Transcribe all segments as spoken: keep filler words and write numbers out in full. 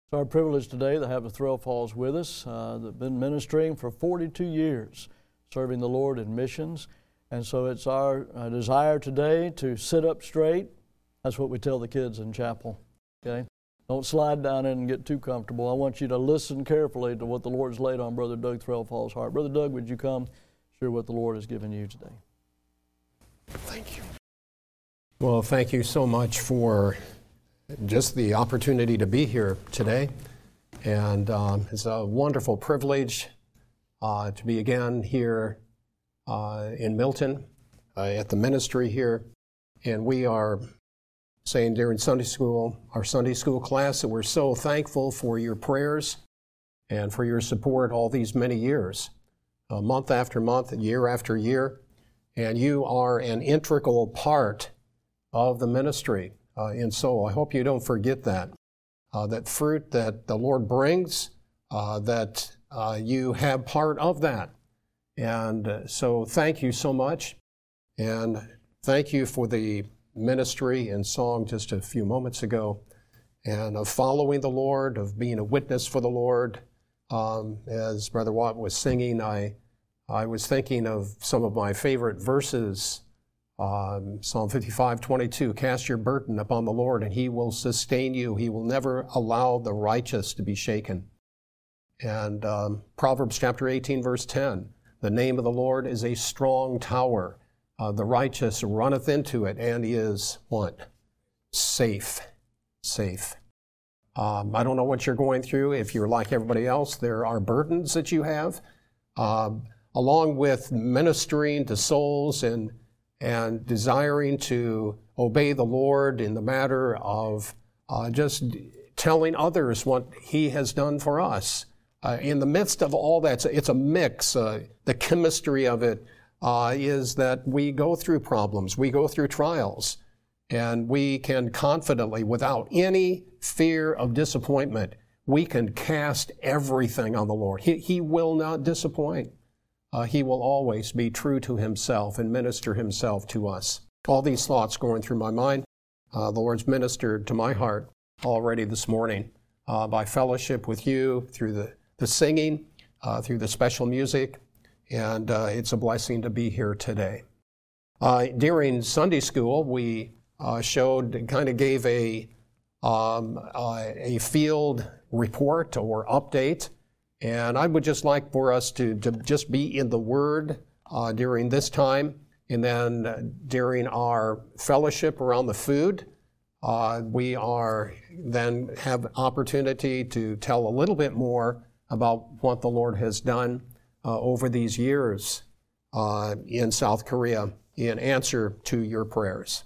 It's our privilege today to have the Threlf Halls with us. Uh, they've been ministering for forty-two years, serving the Lord in missions. And so it's our uh, desire today to sit up straight. That's what we tell the kids in chapel, okay? Don't slide down in and get too comfortable. I want you to listen carefully to what the Lord's laid on Brother Doug Threlf Hall's heart. Brother Doug, would you come share what the Lord has given you today? Thank you. Well, thank you so much for just the opportunity to be here today. And um, it's a wonderful privilege uh, to be again here uh, in Milton uh, at the ministry here. And we are saying during Sunday school, our Sunday school class, that we're so thankful for your prayers and for your support all these many years, uh, month after month, year after year. And you are an integral part of the ministry. Uh, and so I hope you don't forget that, uh, that fruit that the Lord brings, uh, that uh, you have part of that. And uh, so thank you so much. And thank you for the ministry and song just a few moments ago, and of following the Lord, of being a witness for the Lord. Um, as Brother Watt was singing, I, I was thinking of some of my favorite verses. Um, Psalm fifty-five twenty-two, cast your burden upon the Lord and He will sustain you. He will never allow the righteous to be shaken. And um, Proverbs chapter eighteen verse ten, the name of the Lord is a strong tower. Uh, the righteous runneth into it and is what? Safe. Safe. Um, I don't know what you're going through. If you're like everybody else, there are burdens that you have. Um, along with ministering to souls and and desiring to obey the Lord in the matter of uh, just telling others what He has done for us. Uh, in the midst of all that, it's a mix. Uh, the chemistry of it uh, is that we go through problems, we go through trials, and we can confidently, without any fear of disappointment, we can cast everything on the Lord. He, he will not disappoint. Uh, he will always be true to Himself and minister Himself to us. All these thoughts going through my mind, uh, the Lord's ministered to my heart already this morning uh, by fellowship with you through the, the singing, uh, through the special music, and uh, it's a blessing to be here today. Uh, during Sunday school, we uh, showed, kind of gave a, um, uh, a field report or update. And I would just like for us to, to just be in the Word uh, during this time, and then uh, during our fellowship around the food, uh, we are then have opportunity to tell a little bit more about what the Lord has done uh, over these years uh, in South Korea in answer to your prayers.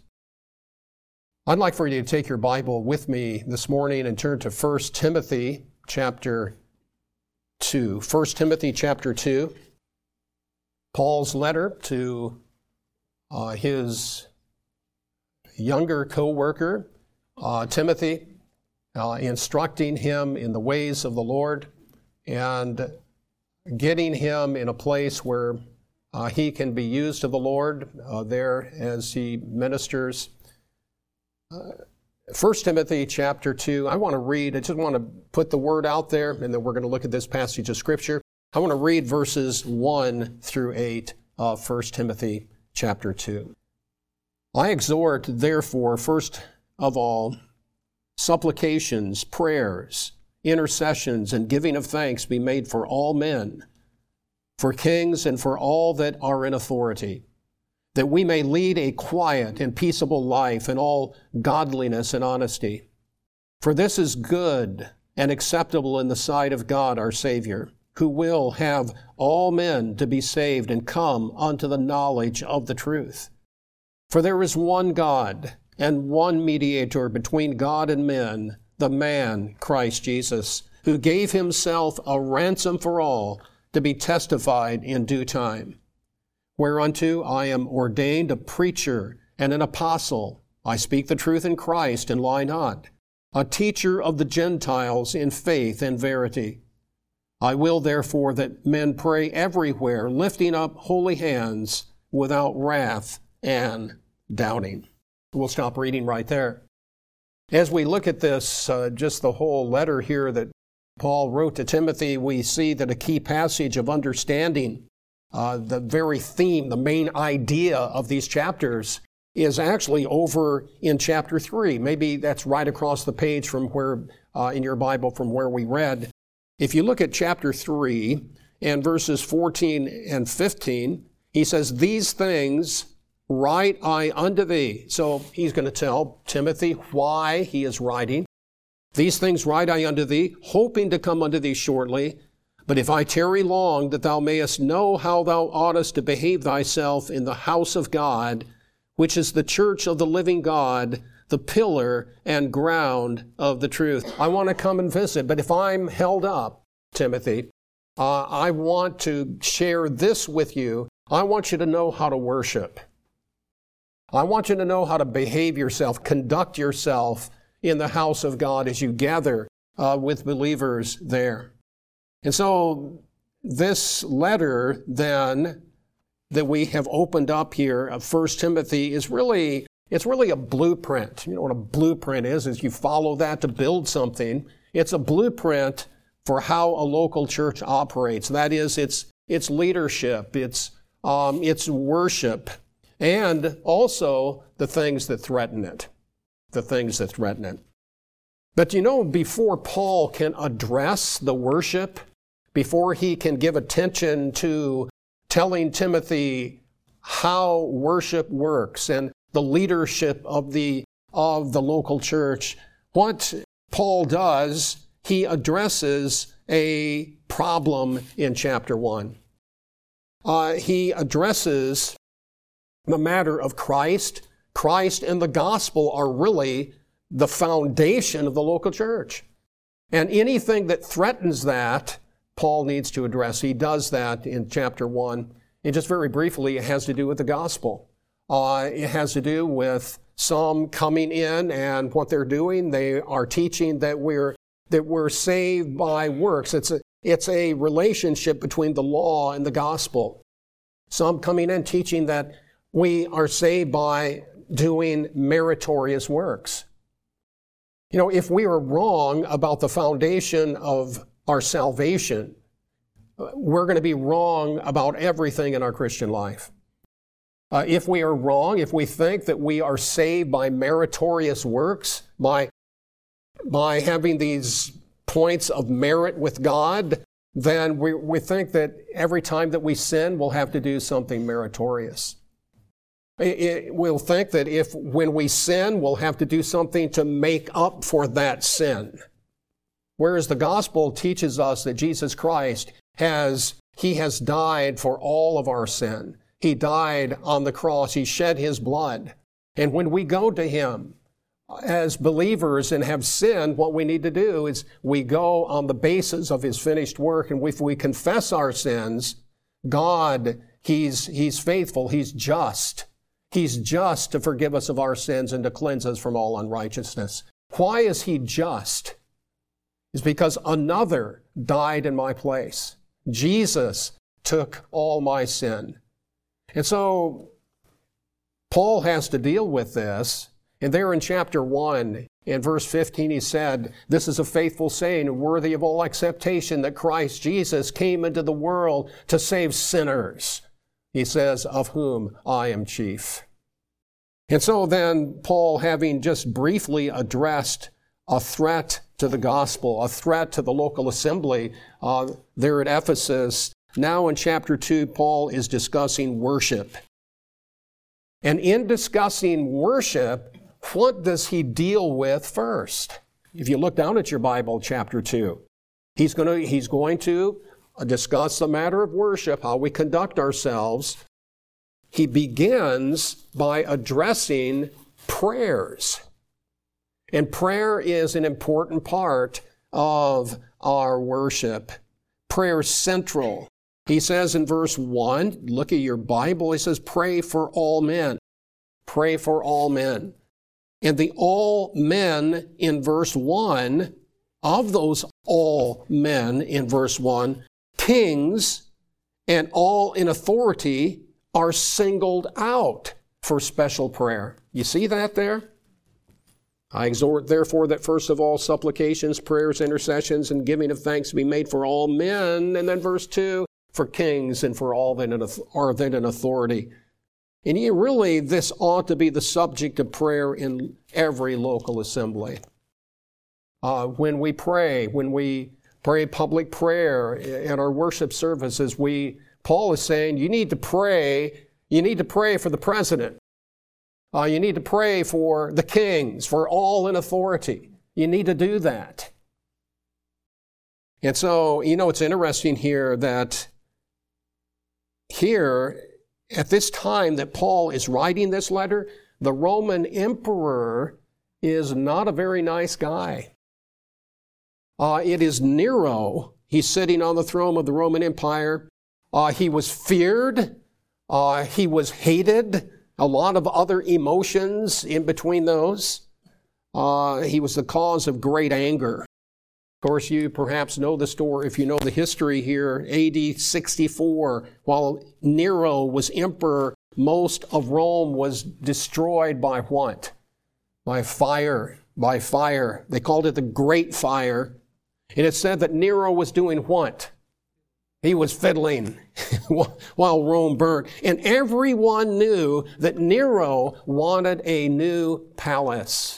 I'd like for you to take your Bible with me this morning and turn to First Timothy chapter two. First Timothy chapter two, Paul's letter to uh, his younger co-worker, uh, Timothy, uh, instructing him in the ways of the Lord and getting him in a place where uh, he can be used of the Lord uh, there as he ministers. Uh, First Timothy chapter two, I want to read, I just want to put the word out there, and then we're going to look at this passage of Scripture. I want to read verses one through eight of First Timothy chapter two. I exhort, therefore, first of all, supplications, prayers, intercessions, and giving of thanks be made for all men, for kings and for all that are in authority, that we may lead a quiet and peaceable life in all godliness and honesty. For this is good and acceptable in the sight of God our Savior, who will have all men to be saved and come unto the knowledge of the truth. For there is one God and one mediator between God and men, the man Christ Jesus, who gave Himself a ransom for all to be testified in due time. Whereunto I am ordained a preacher and an apostle. I speak the truth in Christ and lie not. A teacher of the Gentiles in faith and verity. I will therefore that men pray everywhere, lifting up holy hands without wrath and doubting. We'll stop reading right there. As we look at this, uh, just the whole letter here that Paul wrote to Timothy, we see that a key passage of understanding, uh, the very theme, the main idea of these chapters is actually over in chapter three. Maybe that's right across the page from where, uh, in your Bible, from where we read. If you look at chapter three and verses fourteen and fifteen, he says, "These things write I unto thee." So he's going to tell Timothy why he is writing. "These things write I unto thee, hoping to come unto thee shortly. But if I tarry long, that thou mayest know how thou oughtest to behave thyself in the house of God, which is the church of the living God, the pillar and ground of the truth." I want to come and visit, but if I'm held up, Timothy, uh, I want to share this with you. I want you to know how to worship. I want you to know how to behave yourself, conduct yourself in the house of God as you gather uh, with believers there. And so this letter then that we have opened up here of First Timothy is really, it's really a blueprint. You know what a blueprint is, is you follow that to build something. It's a blueprint for how a local church operates. That is, it's, it's leadership, it's, um, it's worship, and also the things that threaten it. The things that threaten it. But you know, before Paul can address the worship, before he can give attention to telling Timothy how worship works and the leadership of the, of the local church, what Paul does, he addresses a problem in chapter one. Uh, he addresses the matter of Christ. Christ and the gospel are really the foundation of the local church. And anything that threatens that, Paul needs to address. He does that in chapter one. And just very briefly, it has to do with the gospel. Uh, it has to do with some coming in, and what they're doing, they are teaching that we're that we're saved by works. It's a, it's a relationship between the law and the gospel. Some coming in teaching that we are saved by doing meritorious works. You know, if we are wrong about the foundation of our salvation, we're going to be wrong about everything in our Christian life. Uh, if we are wrong, if we think that we are saved by meritorious works, by, by having these points of merit with God, then we, we think that every time that we sin, we'll have to do something meritorious. It, it, we'll think that if when we sin, we'll have to do something to make up for that sin. Whereas the gospel teaches us that Jesus Christ has, He has died for all of our sin. He died on the cross. He shed His blood. And when we go to Him as believers and have sinned, what we need to do is we go on the basis of His finished work. And if we confess our sins, God, He's, He's faithful. He's just. He's just to forgive us of our sins and to cleanse us from all unrighteousness. Why is He just? It's because another died in my place. Jesus took all my sin. And so Paul has to deal with this. And there in chapter one, in verse fifteen, he said, "This is a faithful saying and worthy of all acceptation, that Christ Jesus came into the world to save sinners." He says, "of whom I am chief." And so then Paul, having just briefly addressed a threat to the gospel, a threat to the local assembly uh, there at Ephesus, now in chapter two, Paul is discussing worship. And in discussing worship, what does he deal with first? If you look down at your Bible, chapter two, he's going to, he's going to discuss the matter of worship, how we conduct ourselves. He begins by addressing prayers. And prayer is an important part of our worship. Prayer is central. He says in verse one, look at your Bible, he says, "Pray for all men." Pray for all men. And the all men in verse one, of those all men in verse one, kings and all in authority are singled out for special prayer. You see that there? I exhort, therefore, that first of all supplications, prayers, intercessions, and giving of thanks be made for all men. And then verse two, for kings and for all that are then in authority. And you really, this ought to be the subject of prayer in every local assembly. Uh, when we pray, when we pray public prayer at our worship services, we, Paul is saying, you need to pray, you need to pray for the president. Uh, you need to pray for the kings, for all in authority. You need to do that. And so, you know, it's interesting here that here, at this time that Paul is writing this letter, the Roman emperor is not a very nice guy. Uh, it is Nero. He's sitting on the throne of the Roman Empire. Uh, he was feared. Uh, he was hated. A lot of other emotions in between those. Uh, he was the cause of great anger. Of course, you perhaps know the story, if you know the history here, A D sixty-four, while Nero was emperor, most of Rome was destroyed by what? By fire, by fire. They called it the Great Fire. And it said that Nero was doing what? He was fiddling while Rome burnt. And everyone knew that Nero wanted a new palace.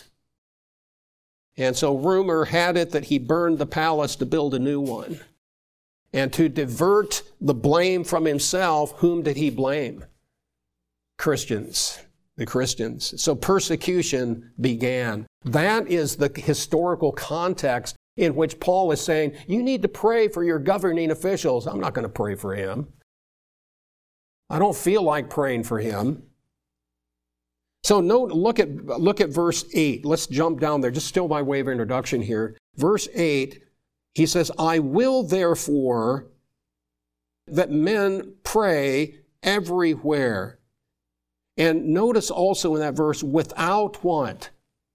And so rumor had it that he burned the palace to build a new one. And to divert the blame from himself, whom did he blame? Christians, the Christians. So persecution began. That is the historical context in which Paul is saying, you need to pray for your governing officials. I'm not going to pray for him. I don't feel like praying for him. So note, look at, look at verse eight. Let's jump down there, just still by way of introduction here. Verse eight, he says, I will therefore that men pray everywhere. And notice also in that verse, without what?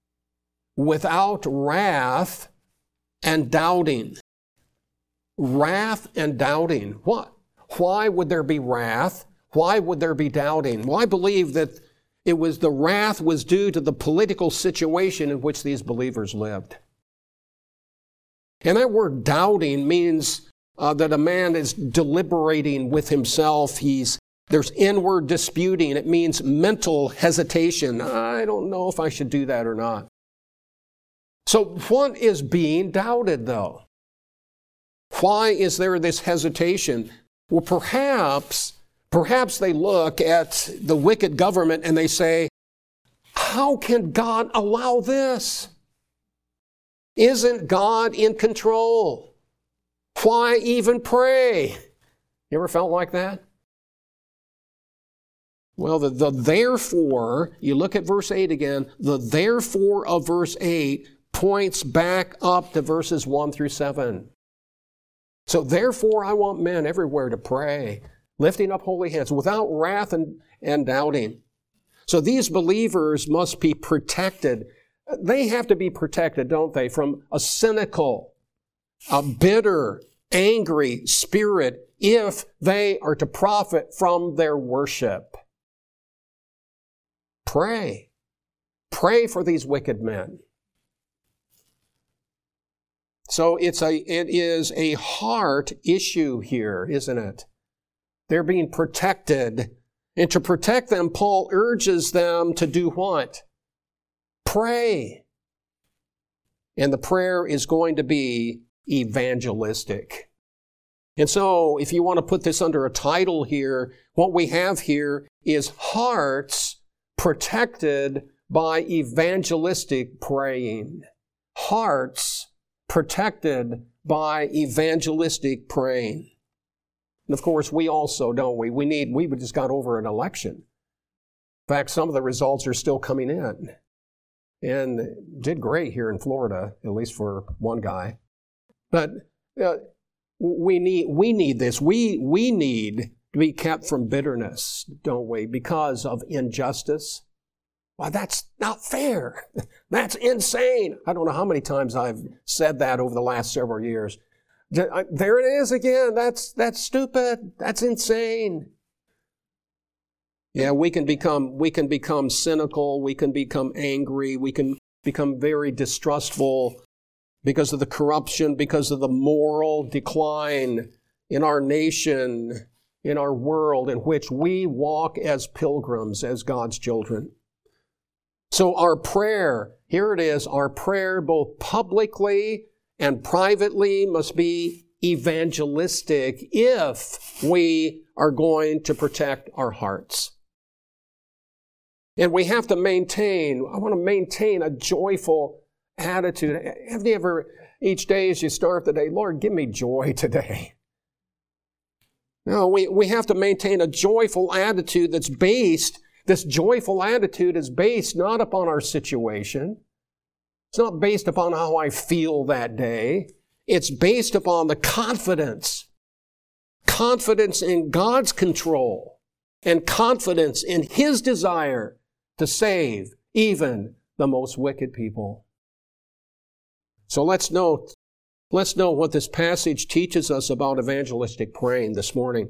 Without wrath and doubting. Wrath and doubting. What? Why would there be wrath? Why would there be doubting? Well, I believe that it was the wrath was due to the political situation in which these believers lived. And that word doubting means uh, that a man is deliberating with himself. He's There's inward disputing. It means mental hesitation. I don't know if I should do that or not. So what is being doubted, though? Why is there this hesitation? Well, perhaps, perhaps they look at the wicked government and they say, how can God allow this? Isn't God in control? Why even pray? You ever felt like that? Well, the, the therefore, you look at verse eight again, the therefore of verse eight points back up to verses one through seven. So therefore I want men everywhere to pray, lifting up holy hands, without wrath and, and doubting. So these believers must be protected. They have to be protected, don't they, from a cynical, a bitter, angry spirit if they are to profit from their worship. Pray. Pray for these wicked men. So it's a, it is a heart issue here, isn't it? They're being protected. And to protect them, Paul urges them to do what? Pray. And the prayer is going to be evangelistic. And so, if you want to put this under a title here, what we have here is hearts protected by evangelistic praying. Hearts protected by evangelistic praying. And of course, we also, don't we? We need, we just got over an election. In fact, some of the results are still coming in. And did great here in Florida, at least for one guy. But uh, we need, we need this. We, we need to be kept from bitterness, don't we? Because of injustice. Why, that's not fair. That's insane. I don't know how many times I've said that over the last several years. There it is again. That's, that's stupid. That's insane. Yeah, we can become, we can become cynical. We can become angry. We can become very distrustful because of the corruption, because of the moral decline in our nation, in our world in which we walk as pilgrims, as God's children. So our prayer, here it is, our prayer both publicly and privately must be evangelistic if we are going to protect our hearts. And we have to maintain, I want to maintain a joyful attitude. Have you ever, each day as you start the day, Lord, give me joy today. No, we, we have to maintain a joyful attitude that's based, this joyful attitude is based not upon our situation. It's not based upon how I feel that day. It's based upon the confidence, confidence in God's control and confidence in His desire to save even the most wicked people. So let's note, let's know what this passage teaches us about evangelistic praying this morning.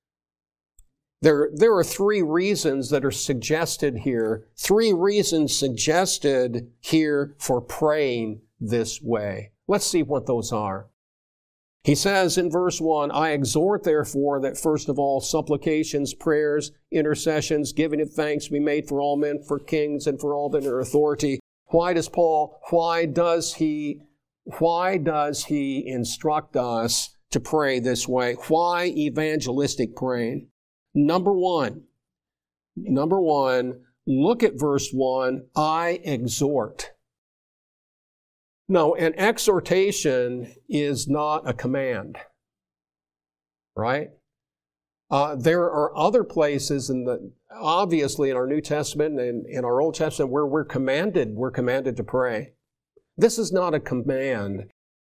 There, there are three reasons that are suggested here, three reasons suggested here for praying this way. Let's see what those are. He says in verse one, I exhort therefore that first of all supplications, prayers, intercessions, giving of thanks be made for all men, for kings, and for all that are authority. Why does Paul, why does he, why does he instruct us to pray this way? Why evangelistic praying? Number one, number one, look at verse one, I exhort. No, an exhortation is not a command, right? Uh, there are other places in the, obviously in our New Testament and in our Old Testament where we're commanded, we're commanded to pray. This is not a command.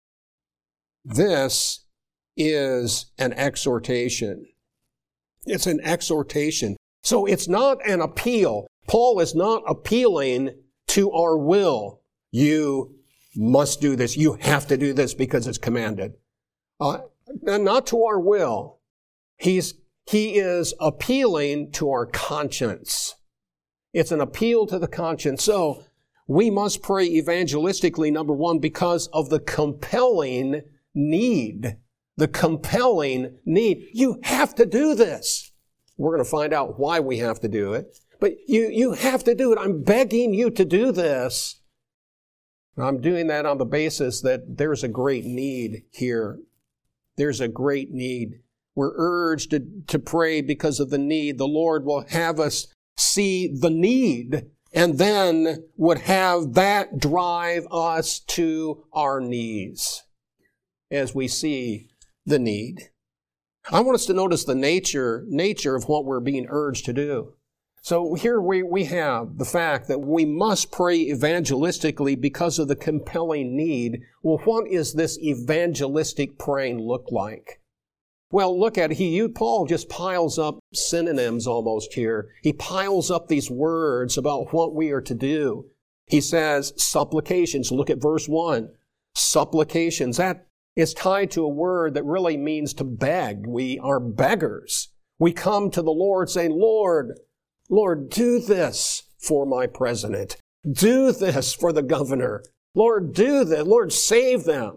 This is an exhortation. It's an exhortation. So it's not an appeal. Paul is not appealing to our will. You must do this. You have to do this because it's commanded. Uh, not to our will. He's, he is appealing to our conscience. It's an appeal to the conscience. So we must pray evangelistically, number one, because of the compelling need. The compelling need. You have to do this. We're going to find out why we have to do it. But you, you have to do it. I'm begging you to do this. I'm doing that on the basis that there's a great need here. There's a great need. We're urged to, to pray because of the need. The Lord will have us see the need and then would have that drive us to our knees as we see the need. I want us to notice the nature, nature of what we're being urged to do. So here we, we have the fact that we must pray evangelistically because of the compelling need. Well, what is this evangelistic praying look like? Well, look at it. He, Paul just piles up synonyms almost here. He piles up these words about what we are to do. He says supplications. Look at verse one. Supplications. That is tied to a word that really means to beg. We are beggars. We come to the Lord saying, Lord, Lord, do this for my president. Do this for the governor. Lord, do this. Lord, save them.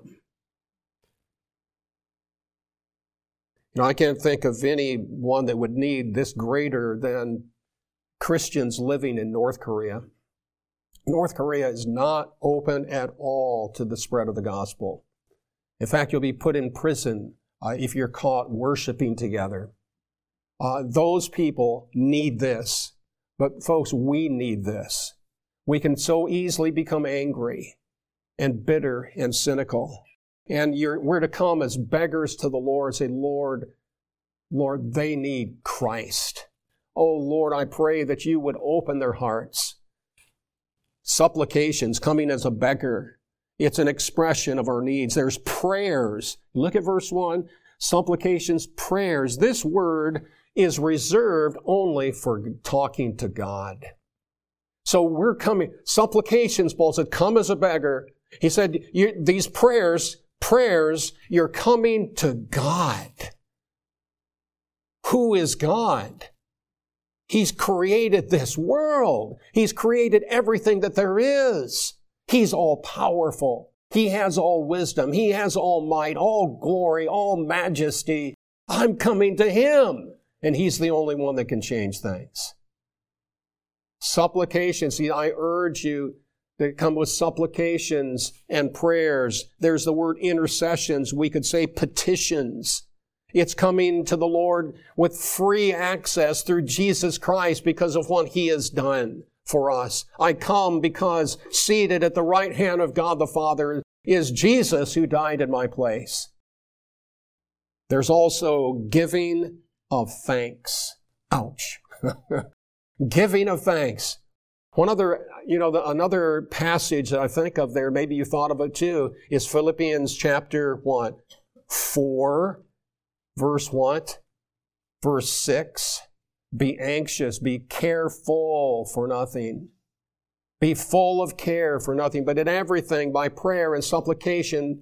You know, I can't think of anyone that would need this greater than Christians living in North Korea. North Korea is not open at all to the spread of the gospel. In fact, you'll be put in prison uh, if you're caught worshiping together. Uh, those people need this. But folks, we need this. We can so easily become angry and bitter and cynical. And you're, we're to come as beggars to the Lord and say, Lord, Lord, they need Christ. Oh, Lord, I pray that you would open their hearts. Supplications, coming as a beggar. It's an expression of our needs. There's prayers. Look at verse one. Supplications, prayers. This word is reserved only for talking to God. So we're coming, supplications, Paul said, come as a beggar. He said, you, these prayers, prayers, you're coming to God. Who is God? He's created this world. He's created everything that there is. He's all powerful. He has all wisdom. He has all might, all glory, all majesty. I'm coming to Him. And He's the only one that can change things. Supplication. See, I urge you to come with supplications and prayers. There's the word intercessions. We could say petitions. It's coming to the Lord with free access through Jesus Christ because of what He has done for us. I come because seated at the right hand of God the Father is Jesus who died in my place. There's also giving of thanks. Ouch. Giving of thanks. One other, you know, the, another passage that I think of there, maybe you thought of it too, is Philippians chapter what? Four, verse what? Verse six. Be anxious, be careful for nothing. Be full of care for nothing, but in everything by prayer and supplication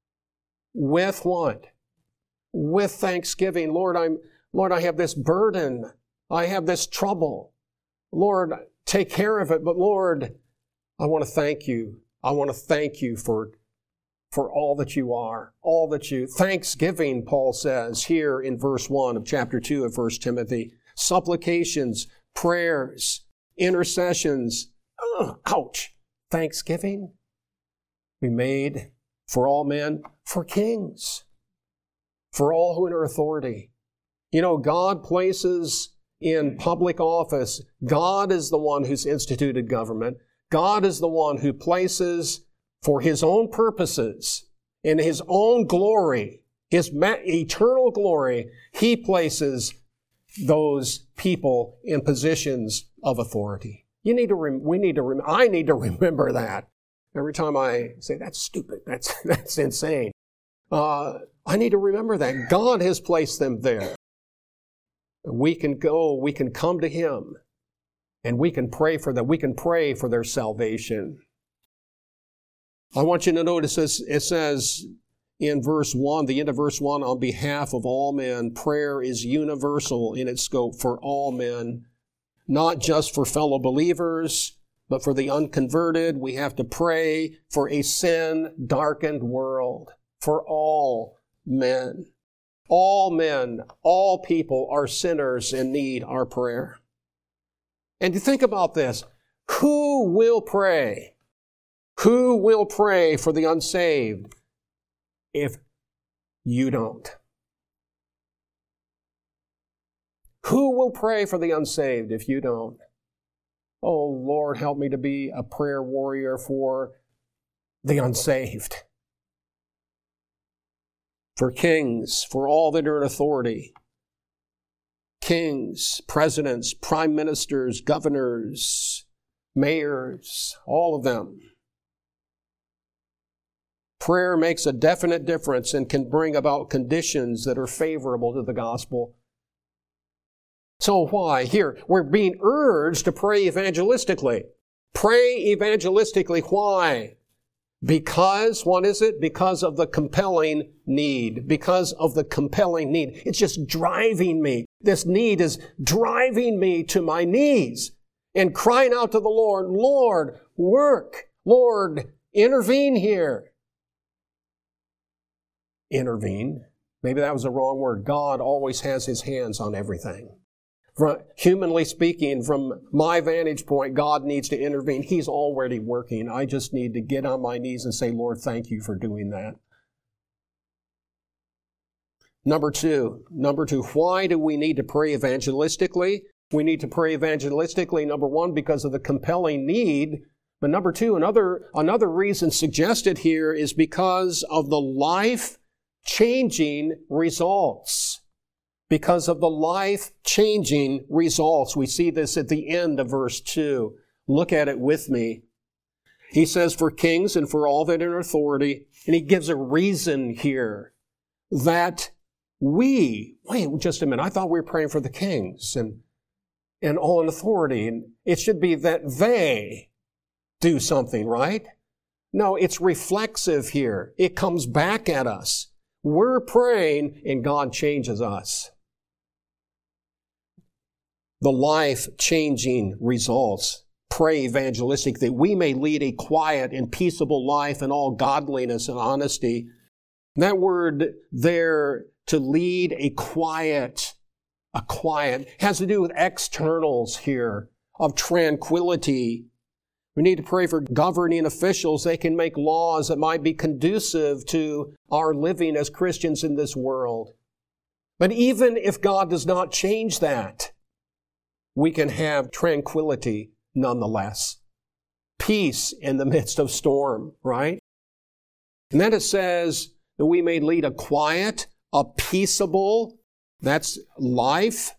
with what? With thanksgiving. Lord, I'm, Lord, I have this burden. I have this trouble. Lord, take care of it. But Lord, I want to thank you. I want to thank you for, for all that you are, all that you, thanksgiving, Paul says here in verse one of chapter two of First Timothy, supplications, prayers, intercessions, ugh, ouch, thanksgiving be made for all men, for kings, for all who are in authority. You know, God places in public office, God is the one who's instituted government. God is the one who places for His own purposes, in His own glory, His ma- eternal glory, He places those people in positions of authority. You need to, rem- we need to, rem- I need to remember that. Every time I say, that's stupid, that's, that's insane. Uh, I need to remember that. God has placed them there. We can go, we can come to Him, and we can pray for them. We can pray for their salvation. I want you to notice this, it says in verse one, the end of verse one, on behalf of all men, prayer is universal in its scope for all men, not just for fellow believers, but for the unconverted. We have to pray for a sin-darkened world, for all men. All men, all people are sinners and need our prayer. And to think about this, who will pray? Who will pray for the unsaved if you don't? Who will pray for the unsaved if you don't? Oh, Lord, help me to be a prayer warrior for the unsaved. For kings, for all that are in authority. Kings, presidents, prime ministers, governors, mayors, all of them. Prayer makes a definite difference and can bring about conditions that are favorable to the gospel. So why? Here, we're being urged to pray evangelistically. Pray evangelistically. Why? Because, what is it? Because of the compelling need. Because of the compelling need. It's just driving me. This need is driving me to my knees and crying out to the Lord, Lord, work. Lord, intervene here. Intervene. Maybe that was the wrong word. God always has His hands on everything. From, humanly speaking, from my vantage point, God needs to intervene. He's already working. I just need to get on my knees and say, Lord, thank you for doing that. Number two, number two, why do we need to pray evangelistically? We need to pray evangelistically, number one, because of the compelling need. But number two, another, another reason suggested here is because of the life-changing results. Because of the life-changing results. We see this at the end of verse two. Look at it with me. He says, for kings and for all that are in authority, and he gives a reason here that we, wait just a minute, I thought we were praying for the kings and, and all in authority, and it should be that they do something, right? No, it's reflexive here. It comes back at us. We're praying and God changes us. The life-changing results. pray evangelistic, that we may lead a quiet and peaceable life in all godliness and honesty. That word there, to lead a quiet, a quiet, has to do with externals here, of tranquility. We need to pray for governing officials. They can make laws that might be conducive to our living as Christians in this world. But even if God does not change that, we can have tranquility nonetheless. Peace in the midst of storm, right? And then it says that we may lead a quiet, a peaceable, that's life.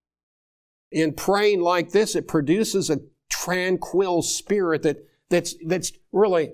In praying like this, it produces a tranquil spirit that, that's, that's really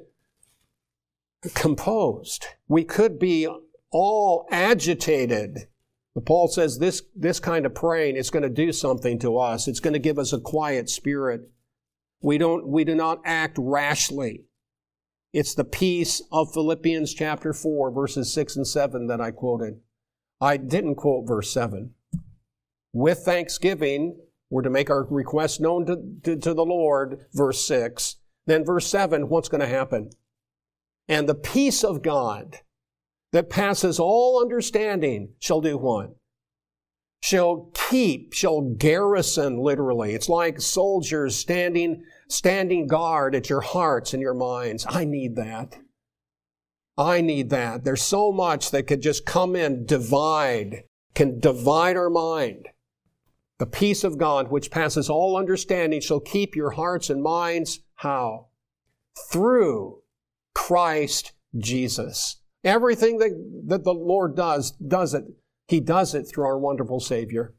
composed. We could be all agitated. But Paul says this, this kind of praying is going to do something to us. It's going to give us a quiet spirit. We don't, we do not act rashly. It's the peace of Philippians chapter four, verses six and seven that I quoted. I didn't quote verse seven. With thanksgiving, we're to make our requests known to, to, to the Lord, verse six. Then verse seven, what's going to happen? And the peace of God that passes all understanding shall do what? Shall keep, shall garrison, literally. It's like soldiers standing, standing guard at your hearts and your minds. I need that. I need that. There's so much that could just come in, divide, can divide our mind. The peace of God, which passes all understanding, shall keep your hearts and minds, how? Through Christ Jesus. Everything that, that the Lord does, does it. He does it through our wonderful Savior.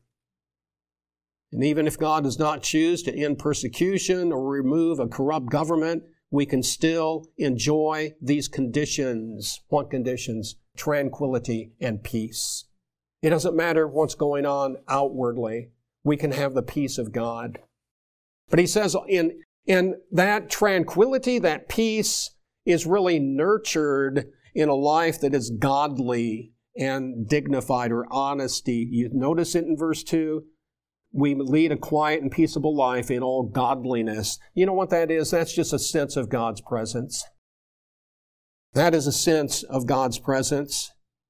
And even if God does not choose to end persecution or remove a corrupt government, we can still enjoy these conditions. What conditions? Tranquility and peace. It doesn't matter what's going on outwardly. We can have the peace of God. But he says in, in that tranquility, that peace is really nurtured in a life that is godly and dignified, or honesty. You notice it in verse two. We lead a quiet and peaceable life in all godliness. You know what that is? That's just a sense of God's presence. That is a sense of God's presence.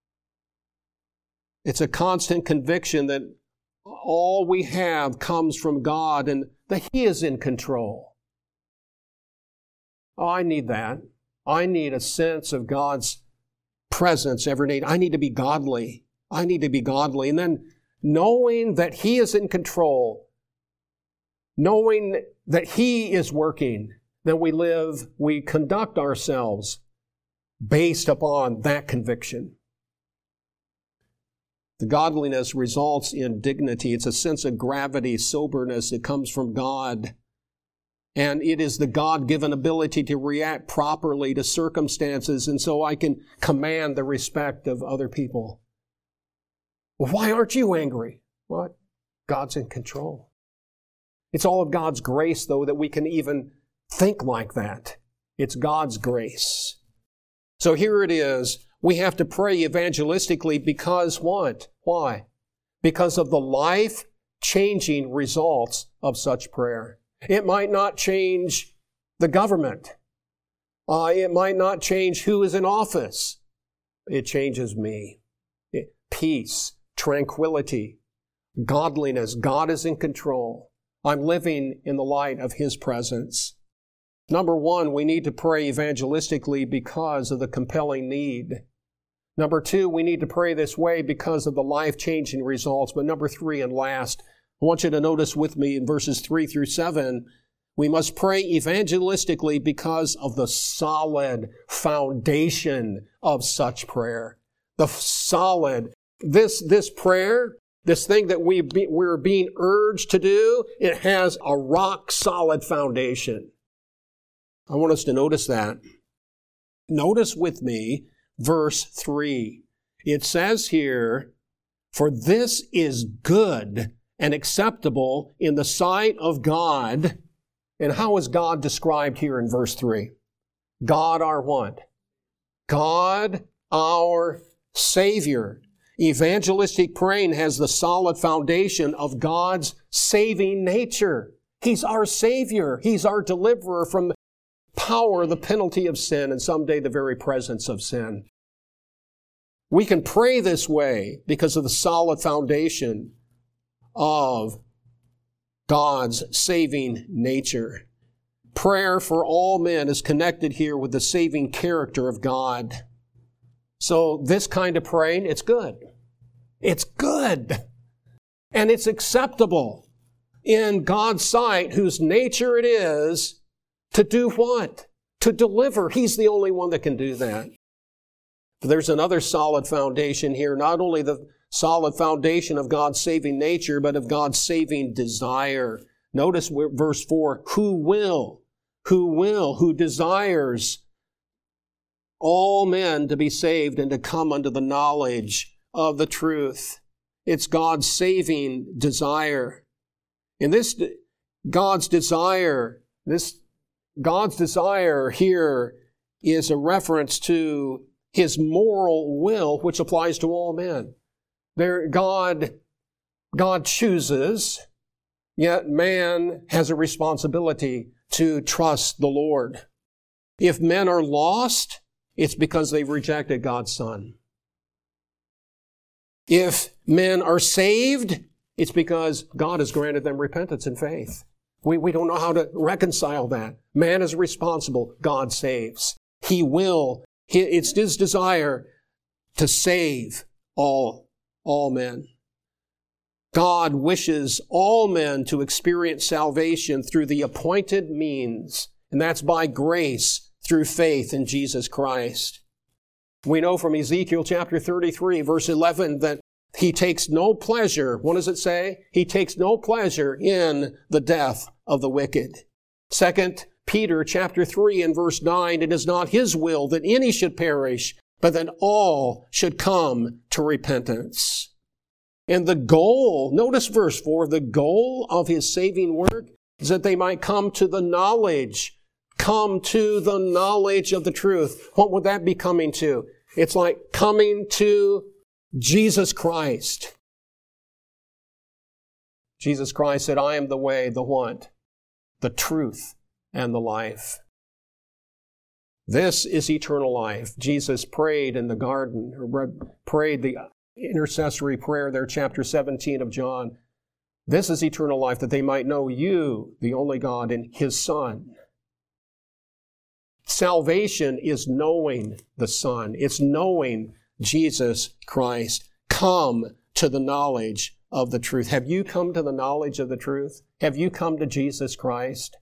It's a constant conviction that all we have comes from God and that He is in control. Oh, I need that. I need a sense of God's presence every day. I need to be godly. I need to be godly. And then knowing that He is in control, knowing that He is working, that we live, we conduct ourselves based upon that conviction. The godliness results in dignity. It's a sense of gravity, soberness that comes from God. And it is the God-given ability to react properly to circumstances, and so I can command the respect of other people. Well, why aren't you angry? What? God's in control. It's all of God's grace, though, that we can even think like that. It's God's grace. So here it is. We have to pray evangelistically because what? Why? Because of the life-changing results of such prayer. It might not change the government. Uh, it might not change who is in office. It changes me. It, peace, tranquility, godliness. God is in control. I'm living in the light of His presence. Number one, we need to pray evangelistically because of the compelling need. Number two, we need to pray this way because of the life-changing results. But number three and last, I want you to notice with me in verses three through seven, we must pray evangelistically because of the solid foundation of such prayer. The solid, this, this prayer, this thing that we be, we're being urged to do, it has a rock-solid foundation. I want us to notice that. Notice with me verse three. It says here, "For this is good and acceptable in the sight of God." And how is God described here in verse three? God our what? God our Savior. Evangelistic praying has the solid foundation of God's saving nature. He's our Savior. He's our deliverer from the power, the penalty of sin, and someday the very presence of sin. We can pray this way because of the solid foundation of God's saving nature. Prayer for all men is connected here with the saving character of God. So this kind of praying, it's good. It's good. And it's acceptable in God's sight, whose nature it is to do what? To deliver. He's the only one that can do that. There's another solid foundation here, not only the solid foundation of God's saving nature, but of God's saving desire. Notice verse four, who will, who will, who desires all men to be saved and to come unto the knowledge of the truth. It's God's saving desire. And this, God's desire, this, God's desire here is a reference to His moral will, which applies to all men. There, God, God chooses, yet man has a responsibility to trust the Lord. If men are lost, it's because they've rejected God's Son. If men are saved, it's because God has granted them repentance and faith. We, we don't know how to reconcile that. Man is responsible. God saves. He will. He, it's His desire to save all, all men. God wishes all men to experience salvation through the appointed means, and that's by grace through faith in Jesus Christ. We know from Ezekiel chapter thirty-three, verse eleven, that He takes no pleasure, what does it say? He takes no pleasure in the death of the wicked. Second Peter chapter three and verse nine, it is not His will that any should perish, but that all should come to repentance. And the goal, notice verse four, the goal of His saving work is that they might come to the knowledge, come to the knowledge of the truth. What would that be coming to? It's like coming to Jesus Christ. Jesus Christ said, I am the way, the what? The truth and the life. This is eternal life. Jesus prayed in the garden, or prayed the intercessory prayer there, chapter seventeen of John. This is eternal life, that they might know you, the only God, and His Son. Salvation is knowing the Son. It's knowing Jesus Christ. Come to the knowledge of the truth. Have you come to the knowledge of the truth? Have you come to Jesus Christ?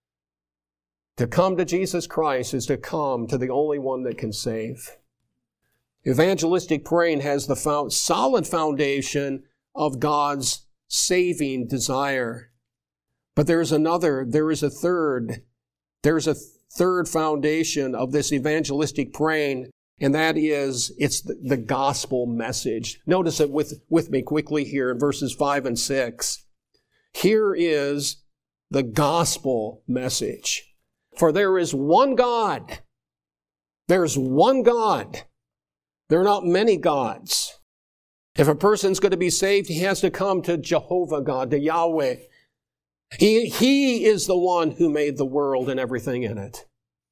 To come to Jesus Christ is to come to the only one that can save. Evangelistic praying has the found, solid foundation of God's saving desire. But there is another, there is a third, there's a third foundation of this evangelistic praying, and that is, it's the, the gospel message. Notice it with, with me quickly here in verses five and six. Here is the gospel message. For there is one God. There's one God. There are not many gods. If a person's going to be saved, he has to come to Jehovah God, to Yahweh. He, he is the one who made the world and everything in it.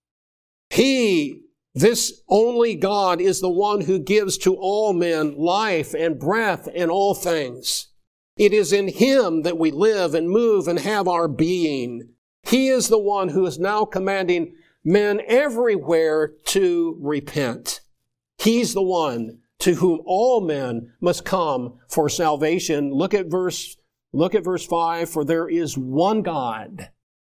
He, this only God, is the one who gives to all men life and breath and all things. It is in Him that we live and move and have our being. He is the one who is now commanding men everywhere to repent. He's the one to whom all men must come for salvation. Look at verse, look at verse five, for there is one God.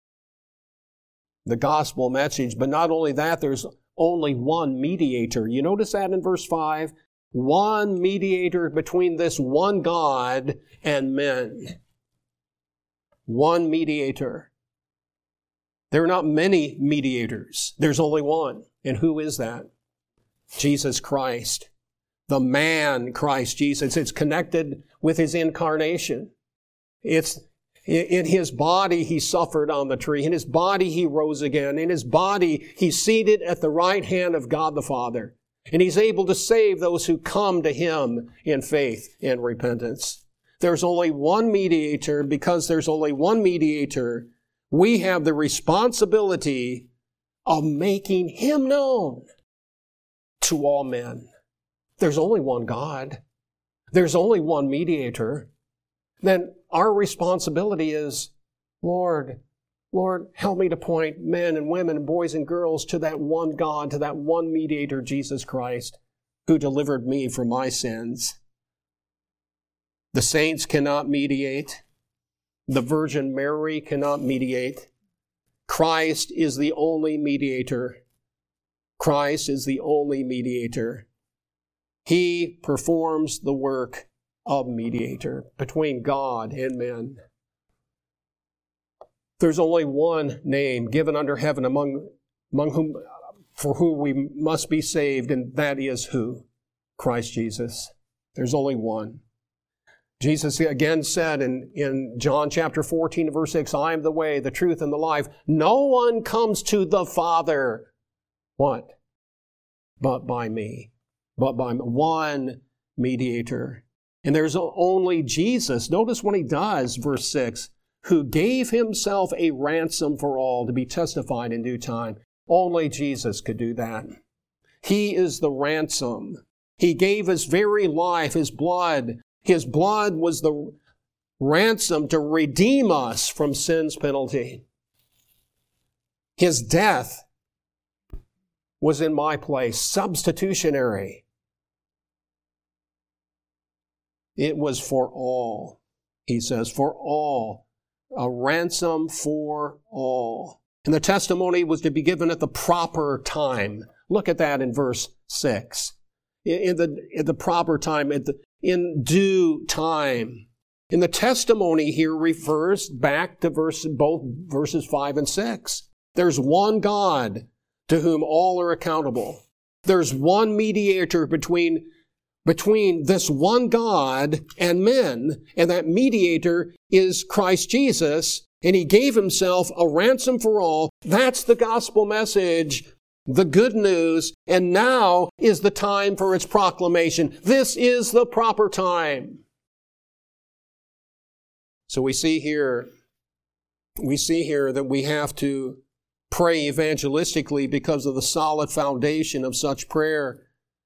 The gospel message, but not only that, there's only one mediator. You notice that in verse five? One mediator between this one God and men. One mediator. There are not many mediators. There's only one. And who is that? Jesus Christ. The man Christ Jesus. It's connected with His incarnation. It's in His body He suffered on the tree. In His body He rose again. In His body He's seated at the right hand of God the Father. And He's able to save those who come to Him in faith and repentance. There's only one mediator. Because there's only one mediator, we have the responsibility of making Him known to all men. There's only one God. There's only one mediator. Then our responsibility is, Lord, Lord, help me to point men and women, boys and girls to that one God, to that one mediator, Jesus Christ, who delivered me from my sins. The saints cannot mediate. The Virgin Mary cannot mediate. Christ is the only mediator. Christ is the only mediator. He performs the work of mediator between God and men. There's only one name given under heaven among, among whom, for whom we must be saved, and that is who? Christ Jesus. There's only one. Jesus again said in, in John chapter fourteen, verse six, I am the way, the truth, and the life. No one comes to the Father. What? But by me. But by one mediator. And there's only Jesus. Notice what He does, verse six, who gave Himself a ransom for all to be testified in due time. Only Jesus could do that. He is the ransom. He gave His very life, His blood. His blood was the ransom to redeem us from sin's penalty. His death was in my place, substitutionary. It was for all, he says, for all. A ransom for all. And the testimony was to be given at the proper time. Look at that in verse six. In the, at the proper time, at the, in due time. And the testimony here refers back to verse, both verses five and six. There's one God to whom all are accountable. There's one mediator between between this one God and men, and that mediator is Christ Jesus, and He gave Himself a ransom for all. That's the gospel message, the good news, and now is the time for its proclamation. This is the proper time. So we see here, we see here that we have to pray evangelistically because of the solid foundation of such prayer.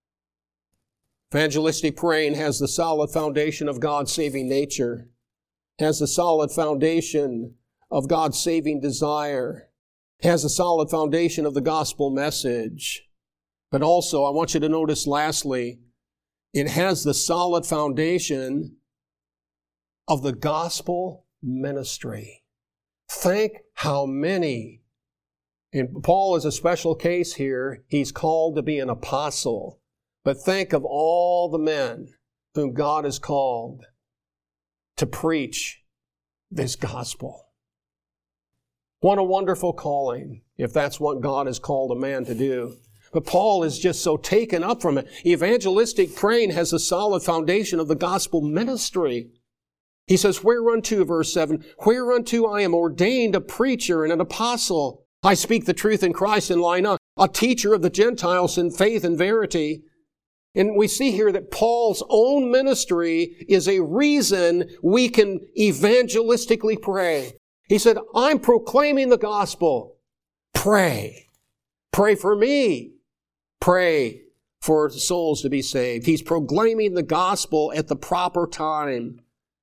Evangelistic praying has the solid foundation of God's saving nature, has the solid foundation of God's saving desire, has the solid foundation of the gospel message. But also, I want you to notice lastly, it has the solid foundation of the gospel ministry. Think how many, and Paul is a special case here, he's called to be an apostle. But think of all the men whom God has called to preach this gospel. What a wonderful calling, if that's what God has called a man to do. But Paul is just so taken up from it. Evangelistic praying has a solid foundation of the gospel ministry. He says, whereunto, verse seven, whereunto I am ordained a preacher and an apostle. I speak the truth in Christ and lie not, a teacher of the Gentiles in faith and verity. And we see here that Paul's own ministry is a reason we can evangelistically pray. He said, I'm proclaiming the gospel. Pray. Pray for me. Pray for souls to be saved. He's proclaiming the gospel at the proper time.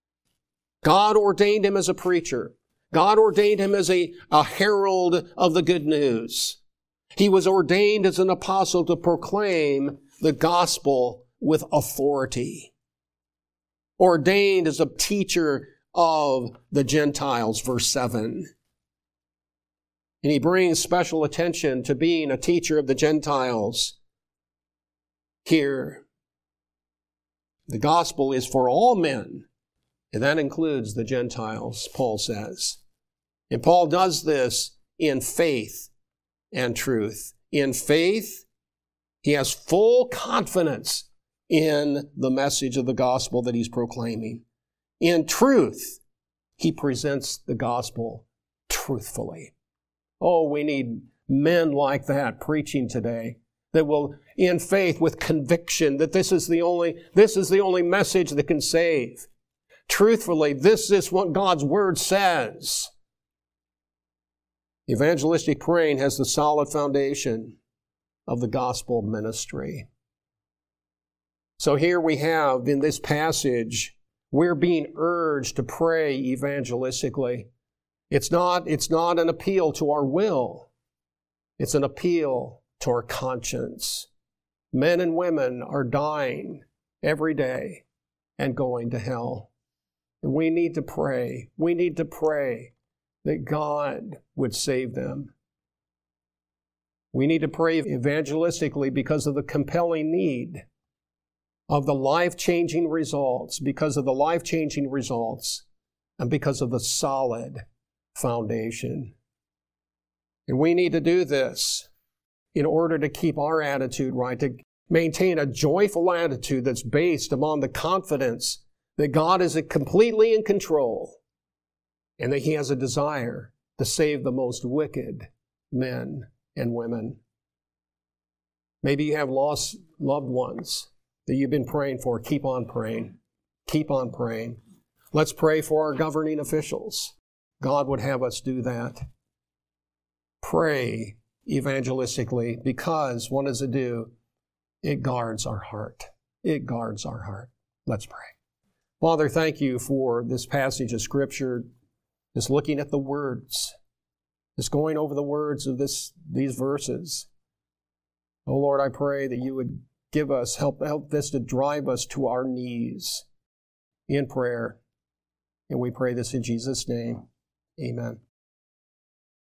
God ordained him as a preacher. God ordained him as a, a herald of the good news. He was ordained as an apostle to proclaim the gospel with authority. Ordained as a teacher of the Gentiles, verse seven. And he brings special attention to being a teacher of the Gentiles. Here, the gospel is for all men, and that includes the Gentiles, Paul says. And Paul does this in faith and truth. In faith, he has full confidence in the message of the gospel that he's proclaiming. In truth, he presents the gospel truthfully. Oh, we need men like that preaching today that will, in faith, with conviction, that this is the only, this is the only message that can save. Truthfully, this is what God's Word says. Evangelistic praying has the solid foundation of the gospel ministry. So here we have in this passage, we're being urged to pray evangelistically. It's not, it's not an appeal to our will. It's an appeal to our conscience. Men and women are dying every day and going to hell. And we need to pray. We need to pray that God would save them. We need to pray evangelistically because of the compelling need of the life-changing results, because of the life-changing results, and because of the solid foundation. And we need to do this in order to keep our attitude right, to maintain a joyful attitude that's based upon the confidence that God is completely in control and that He has a desire to save the most wicked men and women. Maybe you have lost loved ones that you've been praying for. Keep on praying. Keep on praying. Let's pray for our governing officials. God would have us do that. Pray evangelistically because what does it do? It guards our heart. It guards our heart. Let's pray. Father, thank you for this passage of Scripture, just looking at the words, just going over the words of this these verses. Oh Lord, I pray that you would give us, help, help this to drive us to our knees in prayer. And we pray this in Jesus' name. Amen.